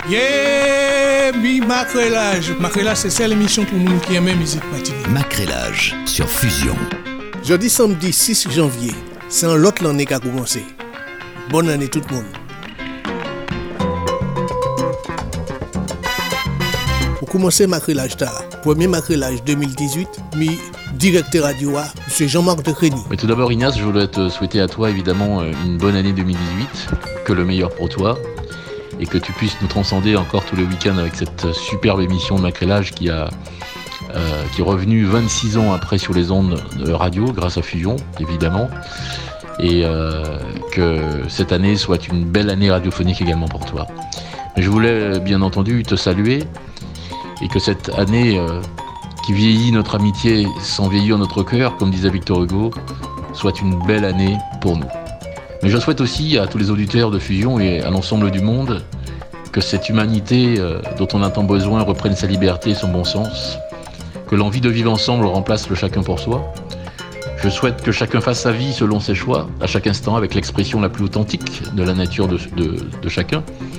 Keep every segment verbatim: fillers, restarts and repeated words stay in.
Yeah, mi Macrelage. Macrelage, c'est celle émission pour nous qui aiment musique matinée. Macrelage sur Fusion. Jeudi samedi six janvier, c'est un l'autre l'année qui a commencé. Bonne année tout le monde. Pour commencer Macrelage tard, premier Macrelage deux mille dix-huit, mi directeur radio A, M. Jean-Marc de Crény. Mais tout d'abord, Ignace, je voulais te souhaiter à toi évidemment une bonne année deux mille dix-huit, que le meilleur pour toi, et que tu puisses nous transcender encore tous les week-ends avec cette superbe émission de Macrelage qui a euh, qui est revenue vingt-six ans après sur les ondes de radio, grâce à Fusion, évidemment, et euh, que cette année soit une belle année radiophonique également pour toi. Mais je voulais bien entendu te saluer, et que cette année euh, qui vieillit notre amitié sans vieillir notre cœur, comme disait Victor Hugo, soit une belle année pour nous. Mais je souhaite aussi à tous les auditeurs de Fusion et à l'ensemble du monde que cette humanité euh, dont on a tant besoin reprenne sa liberté et son bon sens, que l'envie de vivre ensemble remplace le chacun pour soi. Je souhaite que chacun fasse sa vie selon ses choix, à chaque instant avec l'expression la plus authentique de la nature de, de, de chacun.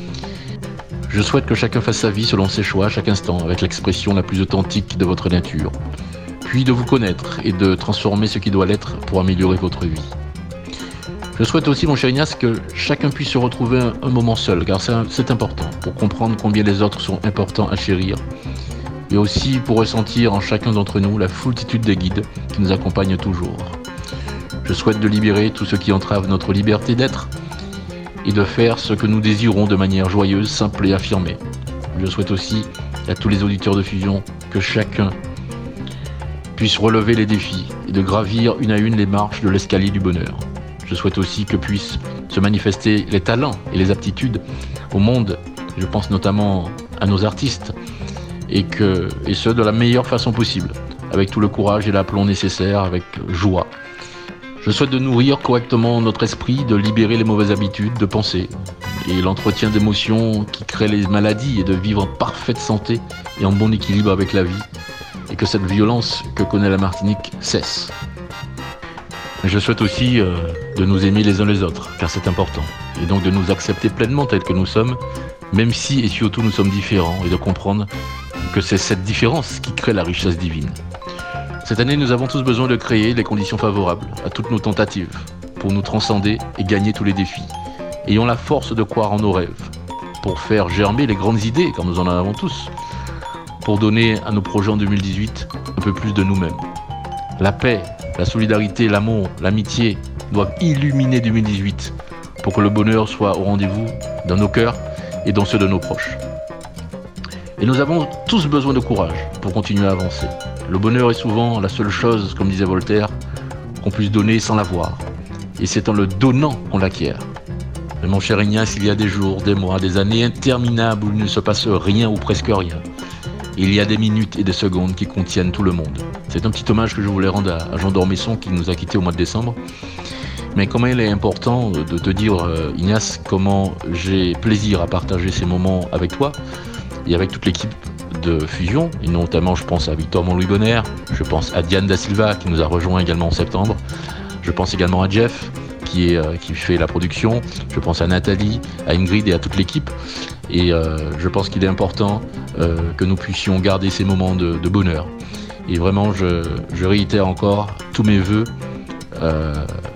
Je souhaite que chacun fasse sa vie selon ses choix à chaque instant, avec l'expression la plus authentique de votre nature, puis de vous connaître et de transformer ce qui doit l'être pour améliorer votre vie. Je souhaite aussi, mon cher Ignace, que chacun puisse se retrouver un, un moment seul, car c'est, un, c'est important, pour comprendre combien les autres sont importants à chérir, et aussi pour ressentir en chacun d'entre nous la foultitude des guides qui nous accompagnent toujours. Je souhaite de libérer tout ce qui entrave notre liberté d'être, et de faire ce que nous désirons de manière joyeuse, simple et affirmée. Je souhaite aussi à tous les auditeurs de Fusion que chacun puisse relever les défis et de gravir une à une les marches de l'escalier du bonheur. Je souhaite aussi que puissent se manifester les talents et les aptitudes au monde, je pense notamment à nos artistes, et, que, et ce de la meilleure façon possible, avec tout le courage et l'aplomb nécessaires, avec joie. Je souhaite de nourrir correctement notre esprit, de libérer les mauvaises habitudes de penser et l'entretien d'émotions qui créent les maladies et de vivre en parfaite santé et en bon équilibre avec la vie, et que cette violence que connaît la Martinique cesse. Je souhaite aussi euh, de nous aimer les uns les autres, car c'est important, et donc de nous accepter pleinement tels que nous sommes, même si et surtout nous sommes différents, et de comprendre que c'est cette différence qui crée la richesse divine. Cette année, nous avons tous besoin de créer les conditions favorables à toutes nos tentatives pour nous transcender et gagner tous les défis. Ayons la force de croire en nos rêves, pour faire germer les grandes idées, car nous en avons tous, pour donner à nos projets en deux mille dix-huit un peu plus de nous-mêmes. La paix, la solidarité, l'amour, l'amitié doivent illuminer deux mille dix-huit pour que le bonheur soit au rendez-vous dans nos cœurs et dans ceux de nos proches. Et nous avons tous besoin de courage pour continuer à avancer. Le bonheur est souvent la seule chose, comme disait Voltaire, qu'on puisse donner sans l'avoir. Et c'est en le donnant qu'on l'acquiert. Mais mon cher Ignace, il y a des jours, des mois, des années interminables où il ne se passe rien ou presque rien. Il y a des minutes et des secondes qui contiennent tout le monde. C'est un petit hommage que je voulais rendre à Jean d'Ormesson qui nous a quittés au mois de décembre. Mais comment il est important de te dire, Ignace, comment j'ai plaisir à partager ces moments avec toi et avec toute l'équipe de Fusion, et notamment je pense à Victor Montlouis-Bonner, je pense à Diane Da Silva qui nous a rejoint également en septembre, je pense également à Jeff qui, est, euh, qui fait la production, je pense à Nathalie, à Ingrid et à toute l'équipe, et euh, je pense qu'il est important euh, que nous puissions garder ces moments de, de bonheur. Et vraiment, je, je réitère encore tous mes vœux euh,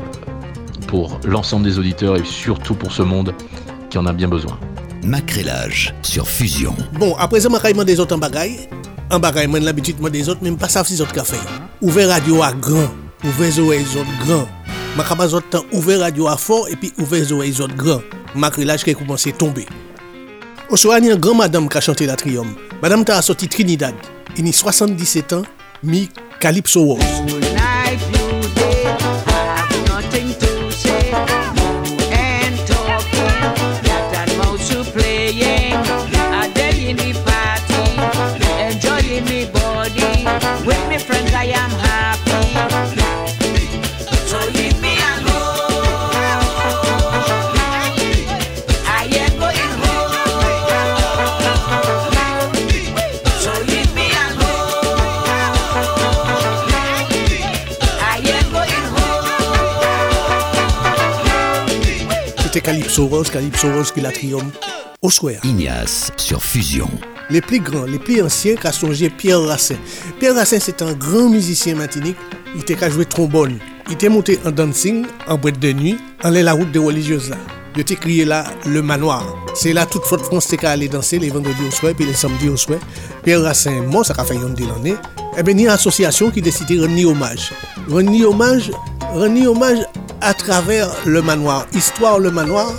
pour l'ensemble des auditeurs et surtout pour ce monde qui en a bien besoin. Macrelage sur Fusion. Bon, après ça, je vais demander des autres en bagaille. En bagaille, j'ai l'habitude de demander des autres, mais je ne sais pas si les autres café. Ouvert radio à grand, ouvert les oreilles autres grand. Je vais ouvert radio à fort et puis ouvert les oreilles autres grand. Macrelage qui a commencé à tomber. Au soir, il y a une grande madame qui a chanté la triomphe. Madame a sorti Trinidad. Il a soixante-dix-sept ans, mi Calypso Rose. With my friends I am happy. So leave me alone. I am going home. So leave me alone. I am going home. C'était Calypso Rose, Calypso Rose qui la triomphe. au souhait. Ignace sur Fusion. Les plus grands, les plus anciens, qu'a songé Pierre Racine. Pierre Racine, c'est un grand musicien martinique. Il était qu'à jouer trombone. Il était monté en dancing, en boîte de nuit, en la route des religieuses là. Il était crié là le manoir. C'est là toute faute France qu'à aller danser les vendredis au soir puis les samedis au soir. Pierre Racine mort, ça a fait une de l'année. Eh bien, il y a une association qui décide de rendre hommage. Rendre hommage, rendre hommage à travers le manoir. Histoire le manoir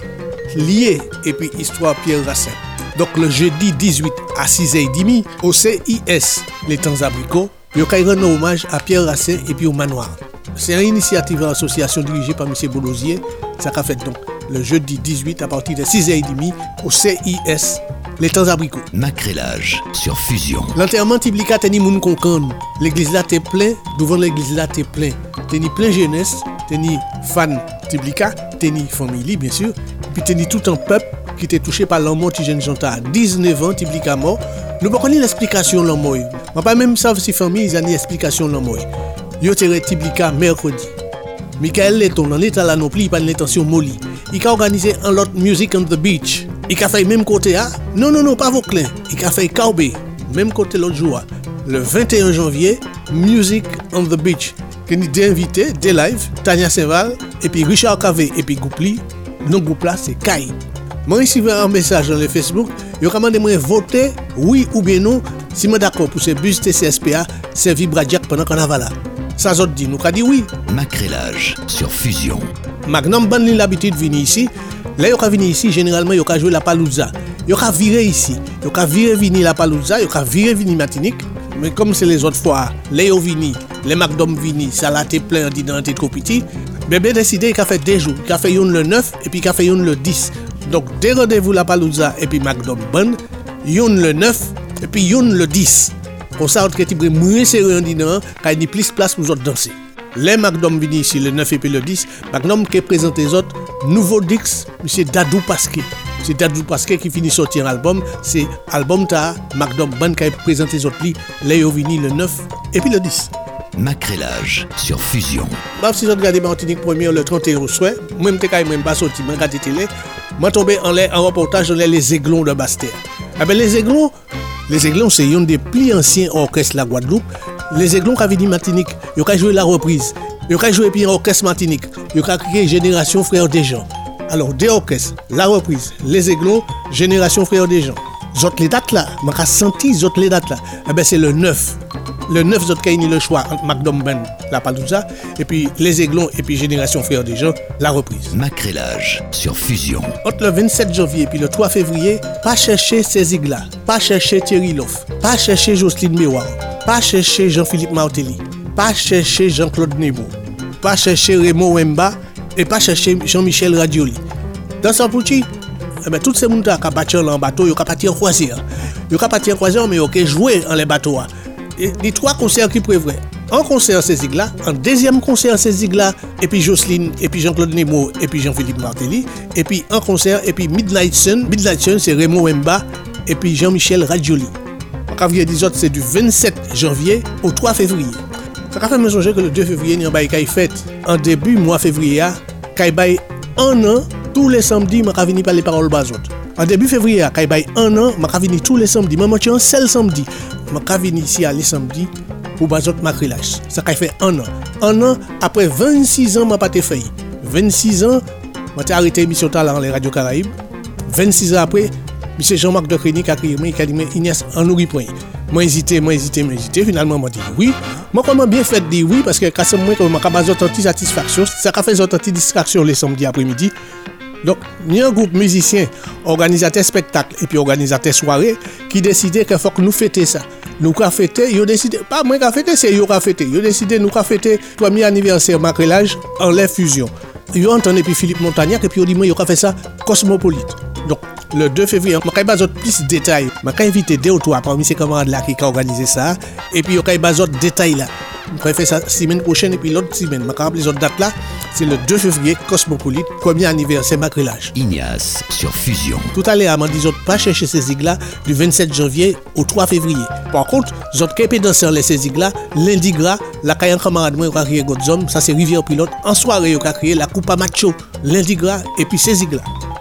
lié et puis histoire Pierre Racine. Donc le jeudi dix-huit à six heures trente au C I S les temps abricots, il y a rendre hommage à Pierre Racine et puis au manoir. C'est une initiative d'association dirigée par M. Boulosier. Ça a fait donc le jeudi dix-huit à partir de six heures trente au C I S les temps abricots. Macrélage sur Fusion. L'enterrement Tiblika teni moun konkan. L'église là t'es plein, devant l'église là t'es plein. Teni plein jeunesse, teni fan Tiblika, teni famille bien sûr, puis teni tout un peuple qui était touché par l'amour de jeune Janta. dix-neuf ans Tiblika mort. Nous pas connaître l'explication l'amour. On pas même savent si famille ils ont une explication l'amour. Yo tere Tiblika mercredi. Michael Letton en état là non plus, il pas l'intention molly. Il a organisé un lot music on the beach. Il a fait même côté à non non non pas Vauclin. Il a fait Kaubé même côté l'autre jour. Le vingt et un janvier, music on the beach. Que nous deux invités, des live, Tania Saint-Val et puis Richard Cavé et puis Goupli. Non groupe là c'est Kai. Moi ici un message dans le Facebook, yo commandé moi voter oui ou bien non si moi d'accord pour ce bus T C S P A servi Bradiac pendant carnaval là. Ça zot dit nous qu'a dit oui. Macrélage sur Fusion. Magnum ban l'habitude venir ici. Là yo ka venir ici généralement yo ka jouer la palouza. Yo ka virer ici. Yo ka virer venir la palouza, yo ka virer venir Martinique. Mais comme c'est les autres fois, les yo vini, les Magnum vini, ça l'a été plein d'identité trop petit. Bébé décidé qu'il a fait deux jours, qu'il a fait une le neuf et puis qu'il a fait une le dix. Donc des rendez-vous la palouza et puis Magnum ban, une le neuf et puis une le dix. Pour ça, on est moins serré en dîner, car il y a plus de place pour nous danser. Les Magnum viennent ici le neuf et puis le dix. Magnum qui présente les autres, nouveau Dix, M. Dadou Pasquet. C'est Dadou Pasquet qui finit sortir un album. C'est album ta Magnum Band qui présente les autres, les Ovini le neuf et puis le dix. Macrélage sur Fusion. Bah, si vous regardez Martinique première le trente et un au soir, moi, je ne même pas sorti, je regarde la télé, je tombé en l'air en reportage dans les Aiglons de Basse-Terre. Ah ben, les Aiglons, les Aiglons, c'est un des plus anciens orchestres de la Guadeloupe. Les Aiglons qui avaient dit Martinique, ils ont joué la reprise. Ils ont joué puis un orchestre Martinique. Ils ont créé Génération Frères des gens. Alors, deux orchestres, la reprise, les Aiglons, Génération Frères des gens. Zot les dates là, je senti zot les dates là. Eh ben, c'est le neuf. Le neuf, zot qui a le choix entre Magnum Ben, la Palouza, et puis les Aiglons, et puis Génération Frères des gens, la reprise. Macrélage sur Fusion. Entre le vingt-sept janvier et le trois février, pas chercher ces ziglas, pas chercher Thierry Loff, pas chercher Jocelyne Méouard, pas chercher Jean-Philippe Martelly, pas chercher Jean-Claude Nebo, pas chercher Raymond Wemba, et pas chercher Jean-Michel Radioli. Dans son petit, eh ben, tous ces gens qui ont parti en bateau, ils ont parti en croisière. Ils ont parti en croisière, mais ils ont joué en les bateaux. Et les trois concerts qui prévoient. Un concert ces ziglas, un deuxième concert ces ziglas, et puis Jocelyne, et puis Jean-Claude Nemo, et puis Jean-Philippe Martelly, et puis un concert, et puis Midnight Sun. Midnight Sun, c'est Raymond Wemba, et puis Jean-Michel Radioli. Quand vous des autres, c'est du vingt-sept janvier au trois février. Ça fait me songer que le deux février, il y a une fête. En début mois février, il y a un an, tous les samedis, je vais venir par les paroles bazot. En début février, il y a un an, je vais venir tous les samedis. Même si un seul samedi, je vais venir ici à les samedis pour bazot Macrélage. Ça fait un an. Un an, après vingt-six ans, je n'ai pas été fait. vingt-six ans, je arrêté l'émission dans les radios Caraïbes. vingt-six ans après, M. Jean-Marc de Crény qui a crié, il a dit, Ignace, en nous point. Moi hésité, moi hésité, moi hésité. Finalement, moi dit oui. Moi, comment bien fait dire oui, parce que quand c'est moi qui m'a fait satisfaction, ça a fait une distraction les samedis après-midi. Donc, il y a un groupe musicien, organisateur spectacle et puis organisateur soirée qui décidait qu'il faut que nous fêtions ça. Nous avons fêté, ils ont décidé, pas moi qui a fêté, c'est eux qui a fêté. Ils ont décidé, nous avons fêté le premier anniversaire Macrélage en l'air fusion. Ils ont entendu puis Philippe Montagnac et puis ils ont dit, moi, ils ont fait ça cosmopolite. Donc, le deux février, je vais vous plus de détails. Je vais inviter deux ou trois parmi ces camarades là qui ont organisé ça. Et puis, je vais vous d'autres détails là. Je vais faire ça la semaine prochaine et puis l'autre semaine. Je vais rappeler les autres dates là. C'est le deux février, Cosmopolite, premier anniversaire Macrélage. Ignace sur Fusion. Tout à l'heure, je dis pas chercher ces ziglas du vingt-sept janvier au trois février. Par contre, les autres qui dansent les ces ziglas, lundi gras, la caille en camarade, moi, je vais créer Godzom, ça c'est Rivière Pilote. En soirée, je vais créer la Coupa Macho, lundi gras et puis ces ziglas.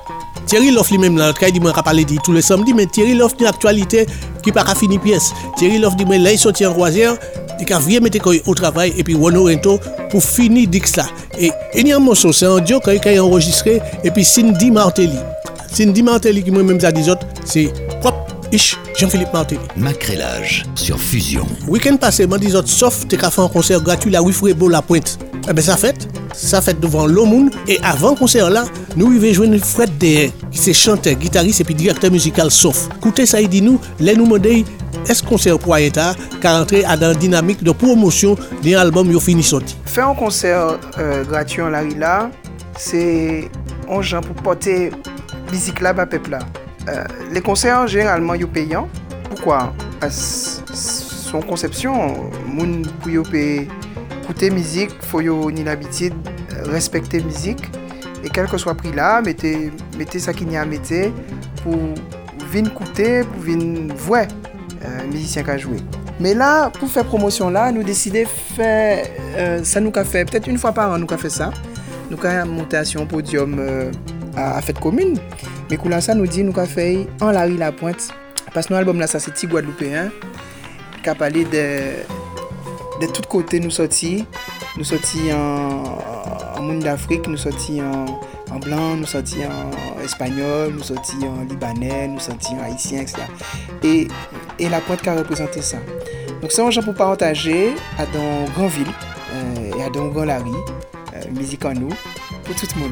Thierry Loff lui-même là, quand il dit moi qu'a parler dit tous les samedis, mais Thierry Loff une actualité qui pas fini pièce. Thierry Loff dit moi là il sorti en croisière, il a vraiment mettre au travail et puis Wano Rento pour finir Dix là. Et il y a un morceau, c'est un audio qu'il a enregistré et puis Cindy Martelly. Cindy Martelly qui moi-même ça dit autres, c'est propre ish Jean-Philippe Martelly. Macrélage sur Fusion. Week-end passé, moi dis autres sauf t'es qu'à faire un concert gratuit la Wifrebo La Pointe. Eh ben ça fait ça fait devant l'Omoun et avant concert là, nous y jouer Fred Dehaye qui c'est chanteur, guitariste et puis directeur musical sauf. Écoutez ça il dit nous, les nous demander est-ce concert pour Ayeta car entrer à dans dynamique de promotion d'un album yo fini sorti. Faire un concert euh, gratuit en la là, c'est un genre pour porter musique là bas peuple là. Euh, les concerts généralement yo payants. Pourquoi? Parce son conception moun pour yo payer écouter musique, faut yo ni l'habitude respecter musique et quel que soit prix là, mettez mettez ça qui n'y a mettez pour venir écouter, pour venir voir euh, musicien qui a joué. Mais là pour faire promotion là, nous décider faire euh, ça nous qu'a fait peut-être une fois par an nous qu'a fait ça. Nous qu'a monté sur un podium euh, à, à fête commune. Mais pour ça nous dit nous qu'a fait en la rue La Pointe parce que notre album là ça c'est petit guadeloupéen qui a parlé de de tous côtés nous sortis, nous sortis en, en monde d'Afrique, nous sortis en, en blanc, nous sortis en espagnol, nous sortis en libanais, nous sortis en haïtien, et cetera. Et, et La Pointe qui a représenté ça. Donc c'est un genre pour partager à dans grand ville euh, et à dans grand Larry, euh, musique en nous, pour tout le monde.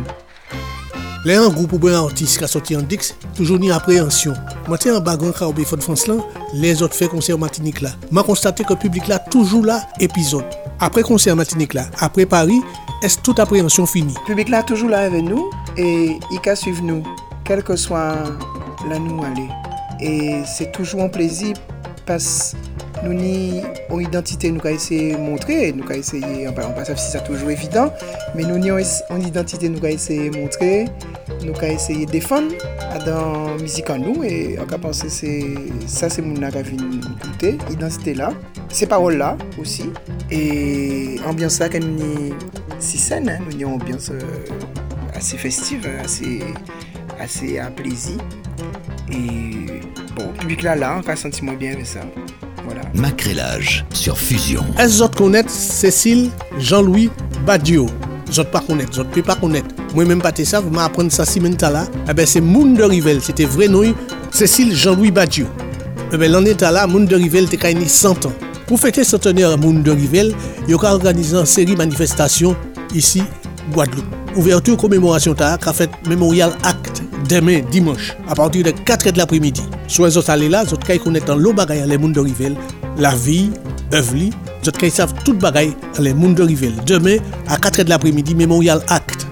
Les un groupe ou bien artiste qui a sorti en Dix, toujours ni appréhension. Moi, en bagan Carabé de France là, les autres fait concert Martinique là. M'a constaté que le public là toujours là épisode. Après concert Martinique là, après Paris, est toute appréhension finie. Le public là toujours là avec nous et il peut suivre nous, quel que soit là nous aller. Et c'est toujours un plaisir parce que nous ni une identité nous avons essayé de montrer, nous avons essayé, on ne sait pas si c'est toujours évident, mais nous ni une identité nous avons essayé de montrer, nous avons essayé de défendre dans la musique en nous et on a pensé c'est ça c'est mon qui a venu écouter, identité là, ces paroles là aussi et ambiance là que nous ni si scène, hein, nous ni une ambiance assez festive, assez assez à plaisir et bon, le public là là, on a senti moins bien avec ça. Voilà. Macrélage sur Fusion. Est-ce que vous connaissez Cécile Jean-Louis Badiou? Je ne pas connaître, je ne peux pas connaître. Moi-même, pas ça, vous m'apprenez ça si maintenant là. Eh bien, c'est Moun de Rivel, c'était vrai nom, Cécile Jean-Louis Badiou. Eh bien, l'en état là, Moun de Rivel était quand il cent ans. Pour fêter centenaire Moun de Rivel, il y a organisé une série de manifestations ici, Guadeloupe. Ouverture commémoration ta qu'a fait Memorial Act demain dimanche à partir de quatre heures de l'après-midi. Soit les autres allez là, les autres qui connaissent dans l'eau bagaille les mondes de Rivel, la vie, œuvre, les autres qui savent toute bagaille les mondes de Rivel. Demain à quatre heures de l'après-midi Memorial Act.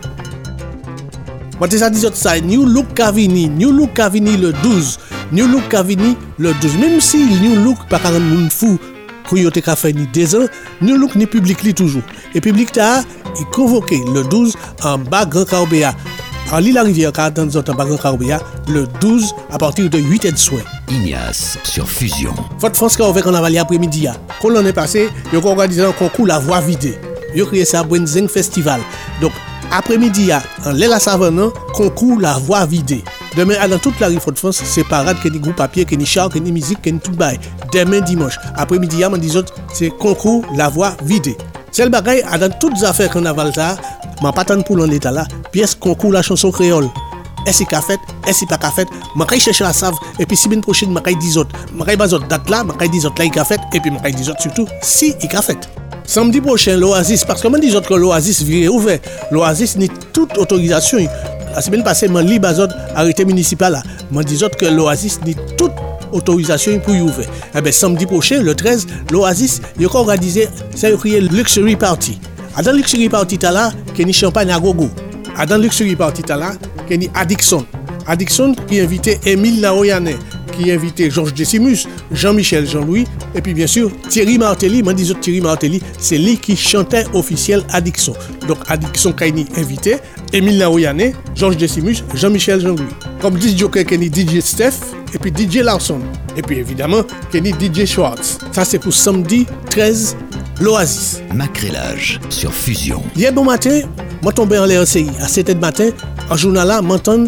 Moi ça dit ça New Look Cavini, New Look Cavini le douze, New Look Cavini le douze. Même si New Look pas quand même fou quand il a fait ni deux ans, New Look ni public li toujours. Et public ta il convoqué le douze en bas Grand Carbéa. En l'île la rivière quarante ans en bas Grand Carbéa le douze à partir de huit heures de soir. Ignace sur Fusion. Votre France qui a ouvert en avalé après-midi. Quand l'année passée, il a organisé un concours La Voix Vidée. Il a créé ça à Brenzing Festival. Donc après-midi, en l'île Savane, concours La Voix Vidée. Demain, dans toute la rive de France, c'est parade, qu'il y a des groupes papier, qu'il y a des chars, qu'il y a des musiques, qu'il y a tout bail. Demain dimanche. Après-midi, on dit c'est concours La Voix Vidée. C'est le bagage, dans toutes les affaires qu'on a valta, ma patente pour l'état là, pièce concours la chanson créole. Est-ce qu'il a fait, est-ce qu'il n'a pas fait, je vais chercher la save, et puis semaine prochaine, je vais dire autres. Je vais dire date là, je vais dire autres là, il a fait, et puis je vais dire surtout, si il a fait. Samedi prochain, l'Oasis, parce que je dis que l'Oasis vire ouvert, l'Oasis n'a toute autorisation. La semaine passée, je lis l'arrêté municipal là, je dis que l'Oasis n'a toute autorisation pour y ouvrir. Eh bien, samedi prochain, le treize, l'Oasis, il a organisé, ça a créé Luxury Party. Dans Luxury Party, il y a un champagne à gogo. Dans Luxury Party, il y a Addiction. Addiction qui a invité Émile Naoyane, qui a invité Georges Decimus, Jean-Michel Jean-Louis, et puis bien sûr Thierry Martelly. Moi, disons Thierry Martelly, c'est lui qui chantait officiel Addiction. Donc Addiction qui a invité Émile Naoyane, Georges Decimus, Jean-Michel Jean-Louis. Comme D J Joker, qui a D J Steph, et puis D J Larson. Et puis évidemment, qui a D J Schwartz. Ça, c'est pour samedi treize, l'Oasis. Macrélage sur Fusion. Hier bon matin, moi tombé en l'air série. À sept heures du matin, en journal là, m'entend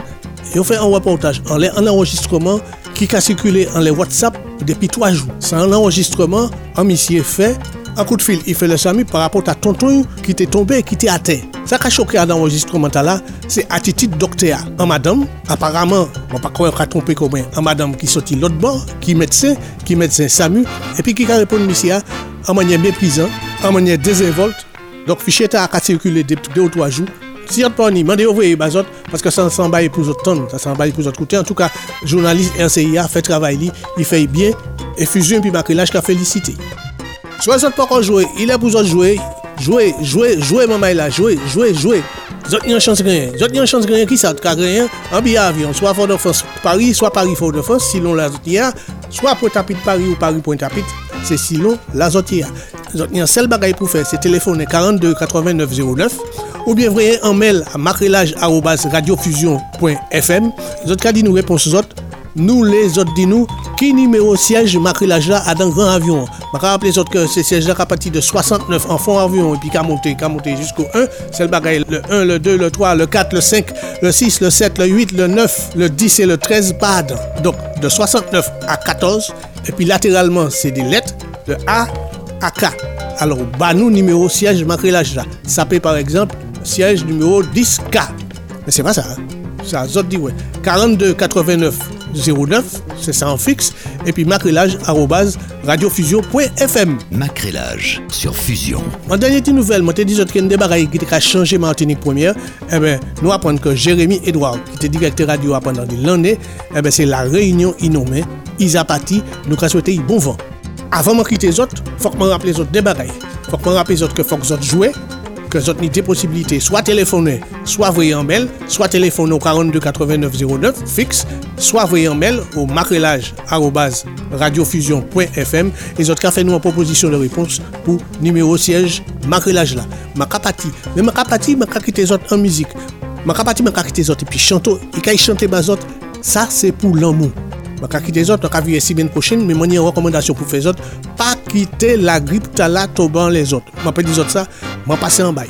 ils ont fait un reportage, en un enregistrement qui a circulé en les WhatsApp depuis trois jours. C'est un enregistrement, un monsieur fait, un coup de fil, il fait le SAMU par rapport à tonton qui était tombé, qui était à terre. Ça qui a choqué dans l'enregistrement là, c'est attitude docteur. Un madame, apparemment, on ne va pas croire qu'on a trompé combien, un madame qui sortit l'autre bord, qui est médecin, qui est médecin SAMU, et puis qui a répondu monsieur en manière méprisante, en manière désinvolte. Donc, fichier a circulé deux ou trois jours. Si on pas ni mandé ouvrir bazot parce que ça s'en baille pour autres tonnes, ça s'en baille pour autres côté. En tout cas, journaliste R C I A fait travail, il fait bien et fusion puis macrélage qu'a félicité. Soit ça pas encore jouer, il est pour autres jouer, jouer, jouer, jouer maman là, jouer, jouer, jouer. Zot ni en chance rien. Zot ni en chance rien qui ça ka rien en billet avion, soit Fort-de-France Paris, soit Paris Fort-de-France, sinon la zotia, soit Pointe-à-Pitre Paris ou Paris Pointe-à-Pitre, c'est sinon la zotia. Zot ni un seul bagage pour faire, c'est téléphoner quarante-deux quatre-vingt-neuf zéro neuf ou bien envoyer un mail à macrélage arobase radiofusion point f m. Zot ka di nous réponse zot, nous les autres dit nous qui numéro siège macrélage là à dans grand avion. Je vais rappeler que ce siège là à partir de soixante-neuf en fond avion et puis qu'a monté, qu'a monté jusqu'au un, c'est le bagage le un, le deux, le trois, le quatre, le cinq, le six, le sept, le huit, le neuf, le dix et le treize pas dedans. Donc de soixante-neuf à quatorze et puis latéralement c'est des lettres de A à K. Alors bah nous numéro siège macrélage là. Ça peut par exemple siège numéro dix K. Mais c'est pas ça. Hein? Ça zot dit ouais. quarante-deux quatre-vingt-neuf zéro neuf, c'est ça en fixe et puis macrélage arobase radiofusion point f m. Macrélage sur Fusion. En dernière petite nouvelle, moi te dis qu'il y a une débarrasse qui a changé Martinique première, eh ben nous apprenons que Jérémy Edouard qui était directeur radio pendant l'année, eh ben c'est la réunion innommée Isapati, nous avons souhaité bon vent. Avant de quitter les autres, il faut que je me rappelle les autres débarrasses. Il faut que je me rappelle les autres que faut que les autres jouent. Que vous avez des possibilités, soit téléphoner, soit envoyer un mail, soit téléphoner au quarante-deux quatre-vingt-neuf zéro neuf fixe, soit envoyer un mail au macrélage arobase radiofusion point f m. Les autres cas fait nous en proposition de réponse pour numéro siège macrélage là. Ma capati, mais ma capati, ma quitter les autres en musique. Ma capati, ma quitter les autres et puis chanter, et quand ils chantent les autres, ça c'est pour l'amour. Je vais quitter les autres, on va vivre la semaine prochaine, mais moi, j'ai une recommandation pour faire les autres. Pas quitter la grippe tala toban les autres. Je vais dire ça, je vais passer en bail.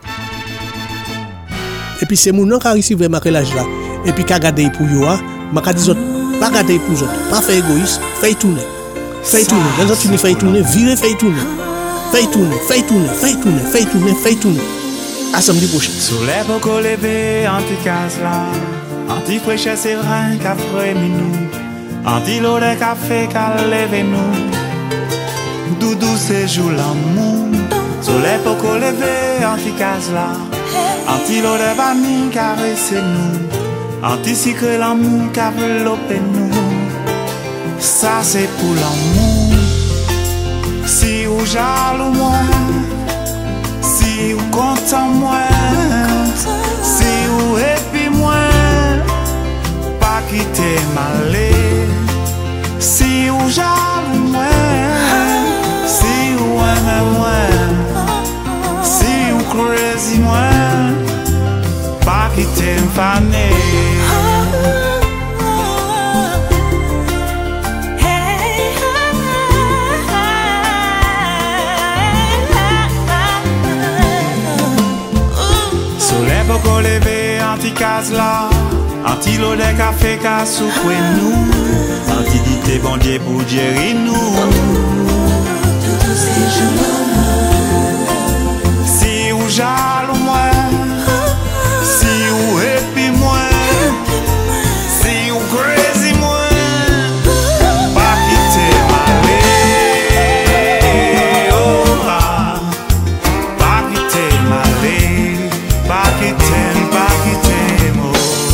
Et puis, c'est mon nom qui a reçu vraiment l'âge là. Et puis, qui a gardé pour vous, je vais dire pas garder pour les autres. Pas faire égoïste, faire tourner. Faire tourner. Les autres, tu fais tourner, virer, faire tourner. Faire tourner, faire tourner, faire tourner, faire tourner, faire tourner. À samedi prochain. Sous les bocaux levés, anti-case là. Anti-fraîcheur, c'est rien qu'à frais nous. Anti-l'eau de café qu'a levé nous. Doudou c'est jour l'amour. Soleil pour qu'on levé, anti-case là. Anti-l'eau de vanille caresse nous. Anti-sucre l'amour qu'a enveloppé nous. Ça c'est pour l'amour. Si ou jaloux moi, si ou content moi, si ou happy moi, pas quitter malé. Si ou jaloux moi, si ou aime moi, si ou crazy moi, pas quitter m'fané. Soleil pour lever anti-case là. Anti-l'eau de café qu'a souffré nous. Anti-dité bon Dieu pour gérer nous. Si ou jaloux moi, si ou happy moi, si ou crazy moi, pas quitter malé. Oh ah, pas quitter malé, pas quitter, pas quitter moi.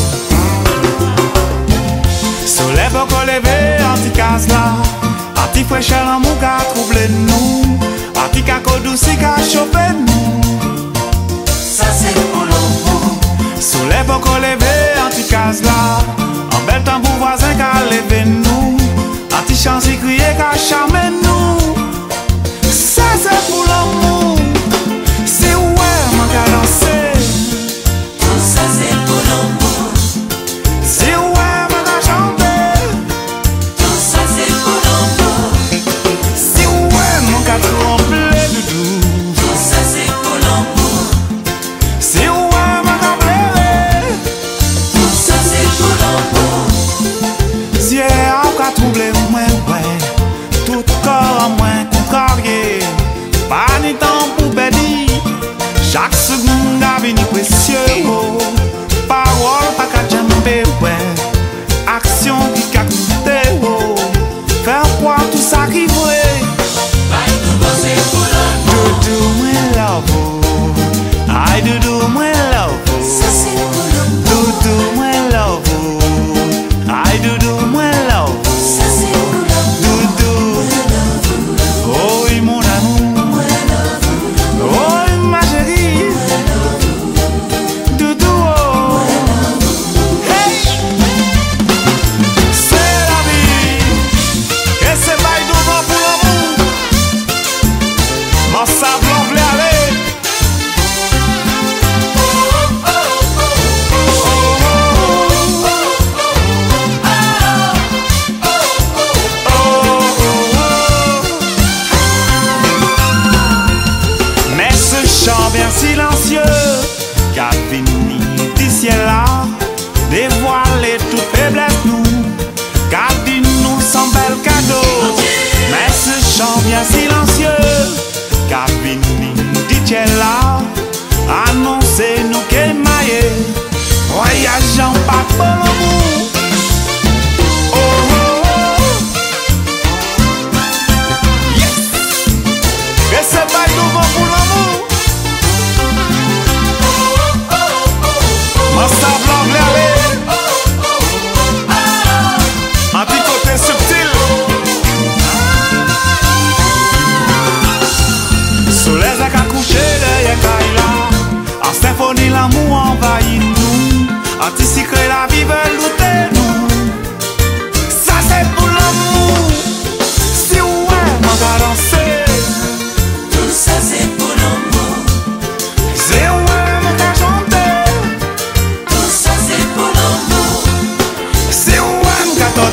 Soleil pour lever, anti-case là. Anti-fraîcheur, l'amour qu'a troublé nous. Anti-caco douce qu'a chopé nous. Ça c'est pour l'amour. Soleil pour lever, anti-case là. En bel tambour voisin qu'a levé nous. Anti-chance crier qu'a charmé nous. Ça c'est pour l'amour. C'est ouais, moi qu'a dansé. Tout ça c'est pour l'amour. C'est ouais. Tout ça c'est pour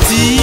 Si